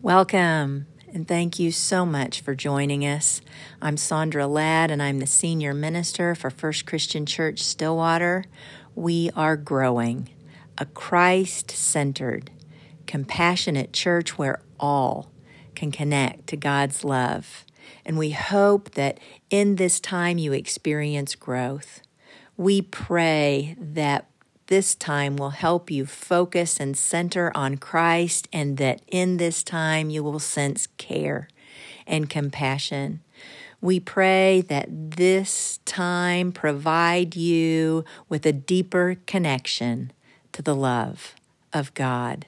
Welcome, and thank you so much for joining us. I'm Sandra Ladd, and I'm the Senior Minister for First Christian Church Stillwater. We are growing, a Christ-centered, compassionate church where all can connect to God's love. And we hope that in this time you experience growth. We pray that this time will help you focus and center on Christ, and that in this time you will sense care and compassion. We pray that this time provide you with a deeper connection to the love of God.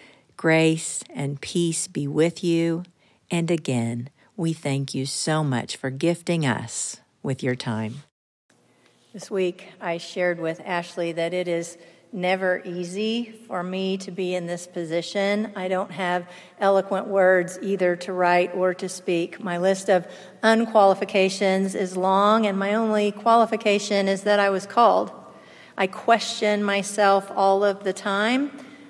Grace and peace be with you. And again, we thank you so much for gifting us with your time. This week, I shared with Ashley that it is never easy for me to be in this position. I don't have eloquent words either to write or to speak. My list of unqualifications is long, and my only qualification is that I was called. I question myself all of the time,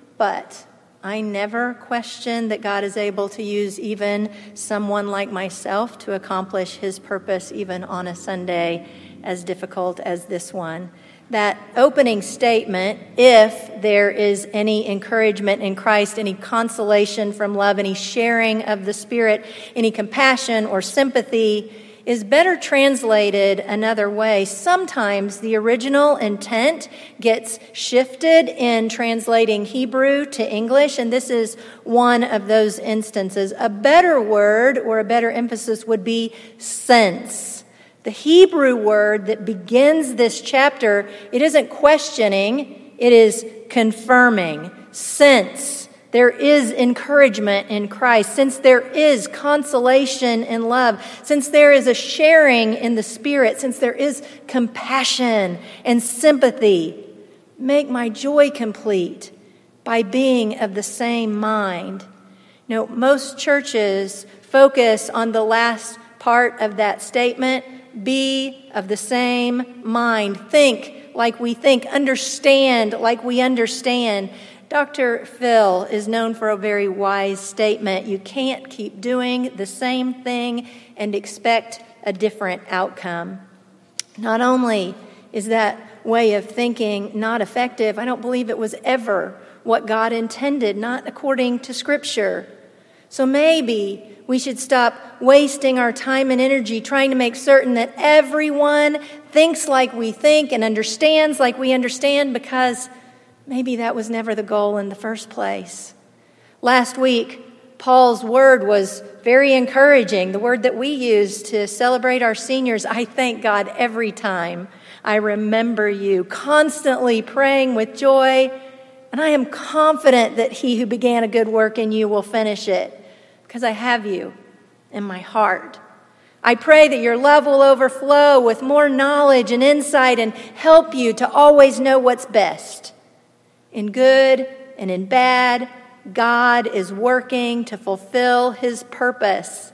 but I never question that God is able to use even someone like myself to accomplish His purpose, even on a Sunday as difficult as this one. That opening statement, if there is any encouragement in Christ, any consolation from love, any sharing of the Spirit, any compassion or sympathy, is better translated another way. Sometimes the original intent gets shifted in translating Hebrew to English, and this is one of those instances. A better word or a better emphasis would be sense. The Hebrew word that begins this chapter, it isn't questioning, it is confirming. Since there is encouragement in Christ, since there is consolation in love, since there is a sharing in the Spirit, since there is compassion and sympathy, make my joy complete by being of the same mind. You know, most churches focus on the last part of that statement. Be of the same mind. Think like we think. Understand like we understand. Dr. Phil is known for a very wise statement. You can't keep doing the same thing and expect a different outcome. Not only is that way of thinking not effective, I don't believe it was ever what God intended, not according to Scripture. So maybe we should stop wasting our time and energy trying to make certain that everyone thinks like we think and understands like we understand, because maybe that was never the goal in the first place. Last week, Paul's word was very encouraging, the word that we use to celebrate our seniors. I thank God every time I remember you, constantly praying with joy, and I am confident that He who began a good work in you will finish it, because I have you in my heart. I pray that your love will overflow with more knowledge and insight and help you to always know what's best. In good and in bad, God is working to fulfill His purpose.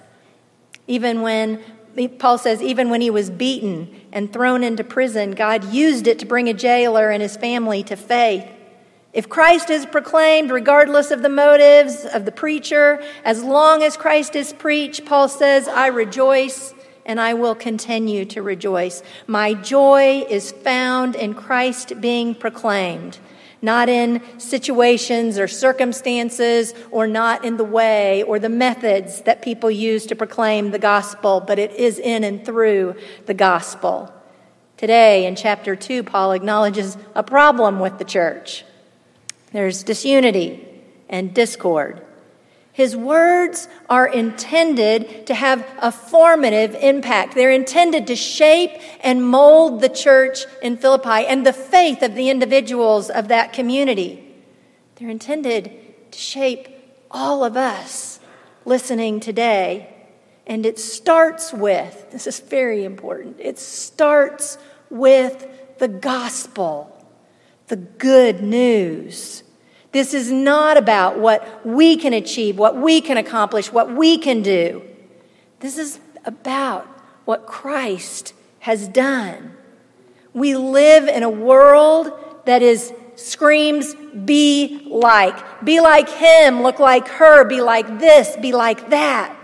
Even when, Paul says, even when he was beaten and thrown into prison, God used it to bring a jailer and his family to faith. If Christ is proclaimed, regardless of the motives of the preacher, as long as Christ is preached, Paul says, I rejoice and I will continue to rejoice. My joy is found in Christ being proclaimed, not in situations or circumstances, or not in the way or the methods that people use to proclaim the gospel, but it is in and through the gospel. Today, in chapter 2, Paul acknowledges a problem with the church. There's disunity and discord. His words are intended to have a formative impact. They're intended to shape and mold the church in Philippi and the faith of the individuals of that community. They're intended to shape all of us listening today. And it starts with, this is very important, it starts with the gospel. The good news. This is not about what we can achieve, what we can accomplish, what we can do. This is about what Christ has done. We live in a world that is screams, be like. Be like him, look like her, be like this, be like that.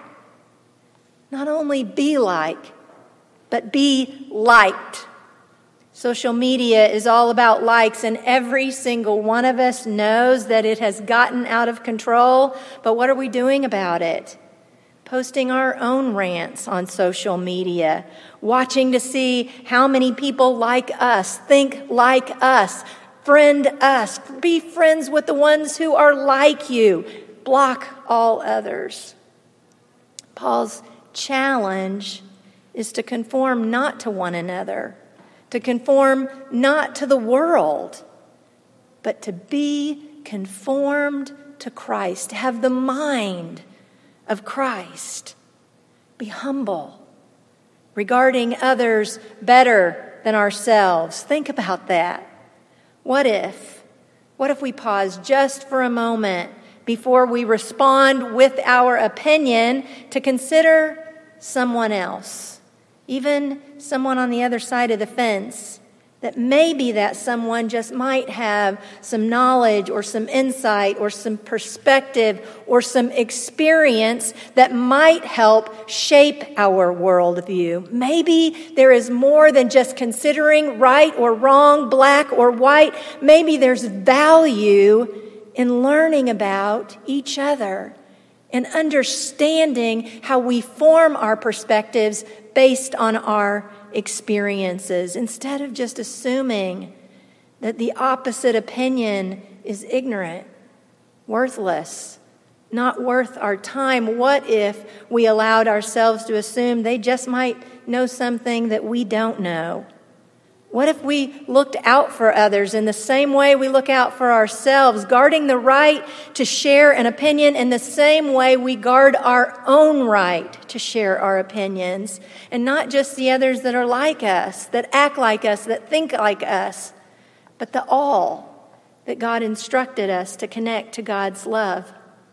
Not only be like, but be liked. Social media is all about likes, and every single one of us knows that it has gotten out of control. But what are we doing about it? Posting our own rants on social media, watching to see how many people like us, think like us, friend us, be friends with the ones who are like you, block all others. Paul's challenge is to conform not to one another, to conform not to the world, but to be conformed to Christ, to have the mind of Christ. Be humble, regarding others better than ourselves. Think about that. What if we pause just for a moment before we respond with our opinion to consider someone else, even someone on the other side of the fence, that maybe that someone just might have some knowledge or some insight or some perspective or some experience that might help shape our worldview. Maybe there is more than just considering right or wrong, black or white. Maybe there's value in learning about each other and understanding how we form our perspectives based on our experiences, instead of just assuming that the opposite opinion is ignorant, worthless, not worth our time. What if we allowed ourselves to assume they just might know something that we don't know? What if we looked out for others in the same way we look out for ourselves, guarding the right to share an opinion in the same way we guard our own right to share our opinions, and not just the others that are like us, that act like us, that think like us, but the all that God instructed us to connect to God's love.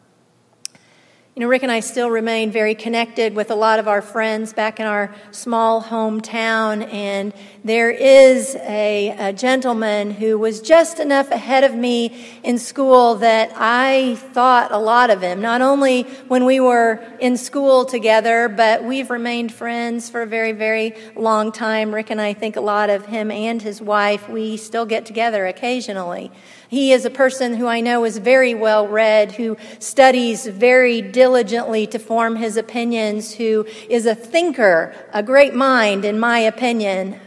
You know, Rick and I still remain very connected with a lot of our friends back in our small hometown, and there is a gentleman who was just enough ahead of me in school that I thought a lot of him, not only when we were in school together, but we've remained friends for a very, very long time. Rick and I think a lot of him and his wife. We still get together occasionally. He is a person who I know is very well read, who studies very diligently to form his opinions, who is a thinker, a great mind, in my opinion.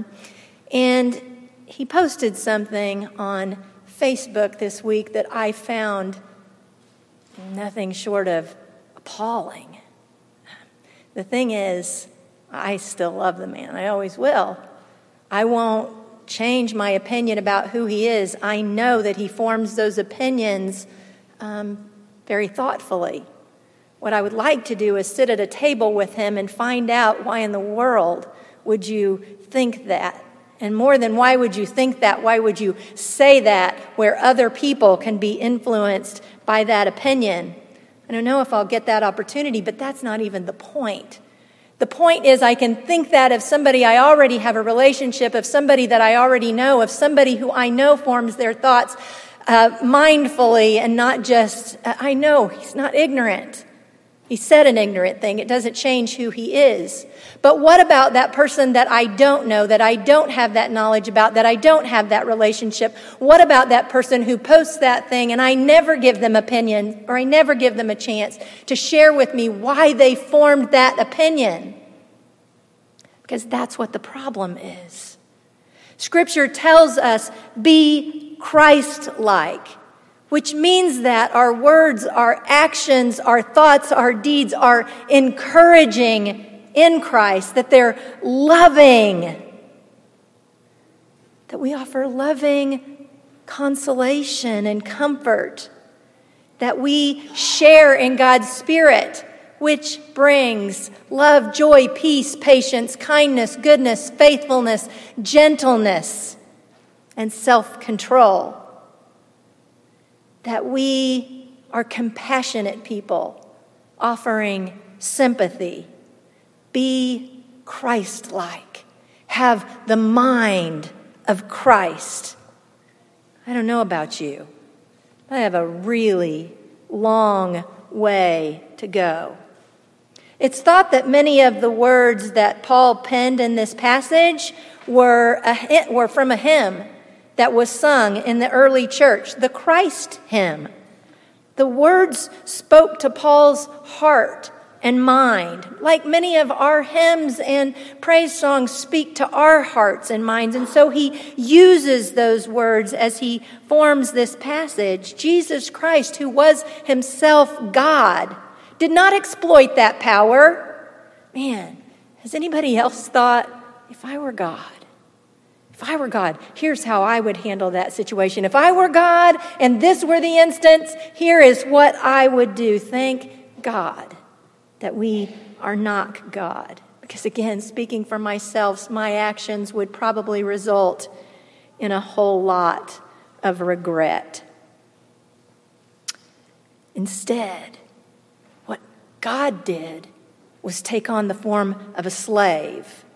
And he posted something on Facebook this week that I found nothing short of appalling. The thing is, I still love the man. I always will. I won't change my opinion about who he is. I know that he forms those opinions very thoughtfully. What I would like to do is sit at a table with him and find out, why in the world would you think that? And more than why would you think that, why would you say that, where other people can be influenced by that opinion? I don't know if I'll get that opportunity, but that's not even the point. The point is, I can think that of somebody I already have a relationship, of somebody that I already know, of somebody who I know forms their thoughts mindfully and not just, I know he's not ignorant. He said an ignorant thing. It doesn't change who he is. But what about that person that I don't know, that I don't have that knowledge about, that I don't have that relationship? What about that person who posts that thing and I never give them opinion, or I never give them a chance to share with me why they formed that opinion? Because that's what the problem is. Scripture tells us, be Christ-like, which means that our words, our actions, our thoughts, our deeds are encouraging in Christ, that they're loving, that we offer loving consolation and comfort, that we share in God's Spirit, which brings love, joy, peace, patience, kindness, goodness, faithfulness, gentleness, and self-control. That we are compassionate people, offering sympathy. Be Christ-like. Have the mind of Christ. I don't know about you, but I have a really long way to go. It's thought that many of the words that Paul penned in this passage were from a hymn that was sung in the early church, the Christ hymn. The words spoke to Paul's heart and mind, like many of our hymns and praise songs speak to our hearts and minds. And so he uses those words as he forms this passage. Jesus Christ, who was himself God, did not exploit that power. Man, has anybody else thought, if I were God, here's how I would handle that situation. If I were God and this were the instance, here is what I would do. Thank God that we are not God. Because again, speaking for myself, my actions would probably result in a whole lot of regret. Instead, what God did was take on the form of a slave.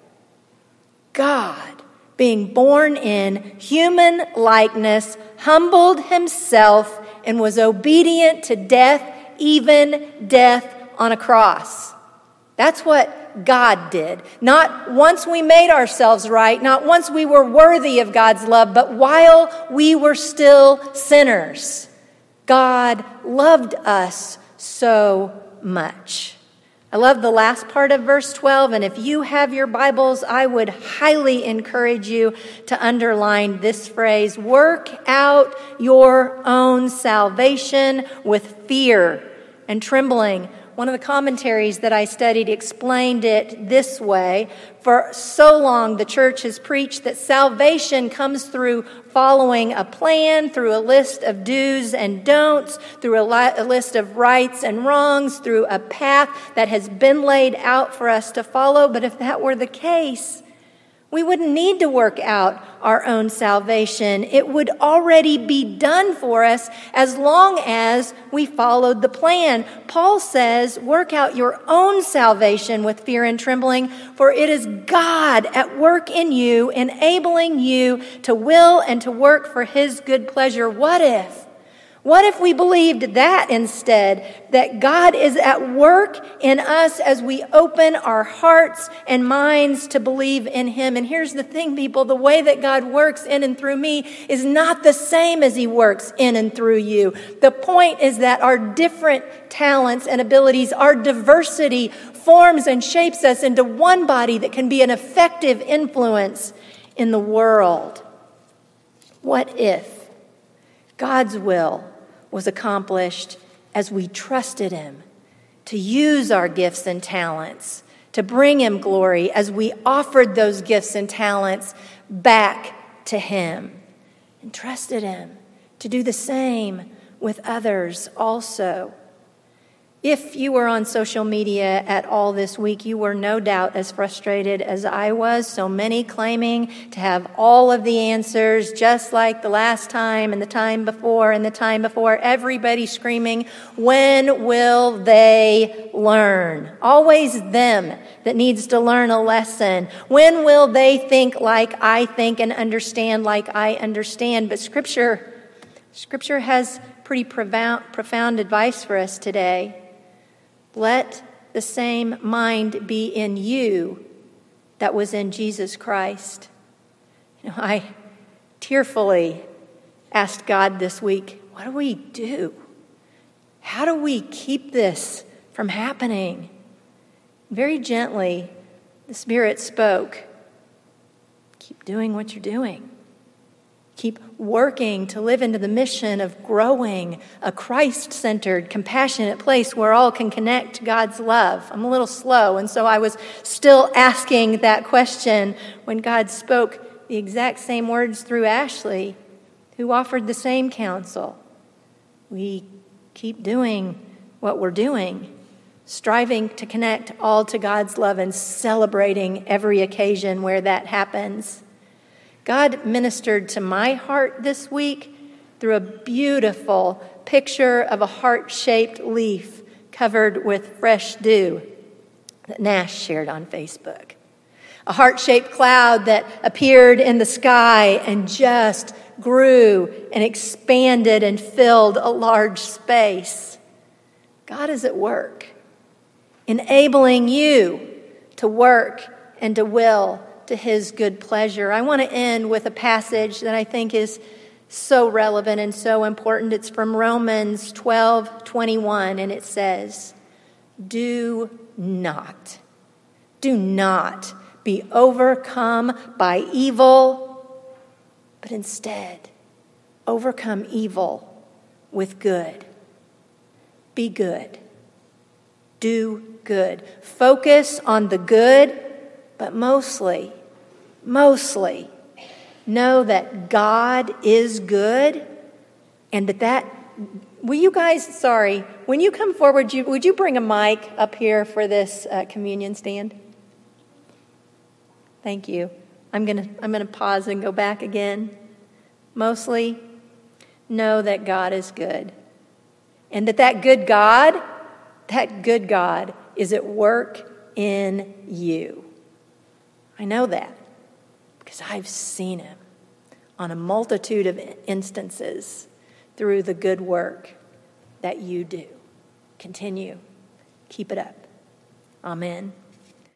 God, being born in human likeness, humbled himself and was obedient to death, even death on a cross. That's what God did. Not once we made ourselves right, not once we were worthy of God's love, but while we were still sinners. God loved us so much. I love the last part of verse 12, and if you have your Bibles, I would highly encourage you to underline this phrase, work out your own salvation with fear and trembling. One of the commentaries that I studied explained it this way. For so long, the church has preached that salvation comes through following a plan, through a list of do's and don'ts, through a list of rights and wrongs, through a path that has been laid out for us to follow. But if that were the case, we wouldn't need to work out our own salvation. It would already be done for us as long as we followed the plan. Paul says, work out your own salvation with fear and trembling, for it is God at work in you, enabling you to will and to work for his good pleasure. What if we believed that instead, that God is at work in us as we open our hearts and minds to believe in him? And here's the thing, people, the way that God works in and through me is not the same as he works in and through you. The point is that our different talents and abilities, our diversity forms and shapes us into one body that can be an effective influence in the world. What if God's will was accomplished as we trusted him to use our gifts and talents to bring him glory, as we offered those gifts and talents back to him and trusted him to do the same with others also? If you were on social media at all this week, you were no doubt as frustrated as I was. So many claiming to have all of the answers, just like the last time and the time before and the time before. Everybody screaming, when will they learn? Always them that needs to learn a lesson. When will they think like I think and understand like I understand? But Scripture has pretty profound advice for us today. Let the same mind be in you that was in Jesus Christ. I tearfully asked God this week, what do we do? How do we keep this from happening? Very gently, the Spirit spoke, keep doing what you're doing. Keep working to live into the mission of growing a Christ-centered, compassionate place where all can connect to God's love. I'm a little slow, and so I was still asking that question when God spoke the exact same words through Ashley, who offered the same counsel. We keep doing what we're doing, striving to connect all to God's love and celebrating every occasion where that happens. God ministered to my heart this week through a beautiful picture of a heart-shaped leaf covered with fresh dew that Nash shared on Facebook. A heart-shaped cloud that appeared in the sky and just grew and expanded and filled a large space. God is at work, enabling you to work and to will to his good pleasure. I want to end with a passage that I think is so relevant and so important. It's from Romans 12:21, and it says, do not be overcome by evil, but instead overcome evil with good. Be good. Do good. Focus on the good, but mostly, know that God is good, and that will you guys, when you come forward, would you bring a mic up here for this communion stand? Thank you. I'm gonna pause and go back again. Mostly, know that God is good, and that good God is at work in you. I know that because I've seen him on a multitude of instances through the good work that you do. Continue. Keep it up. Amen.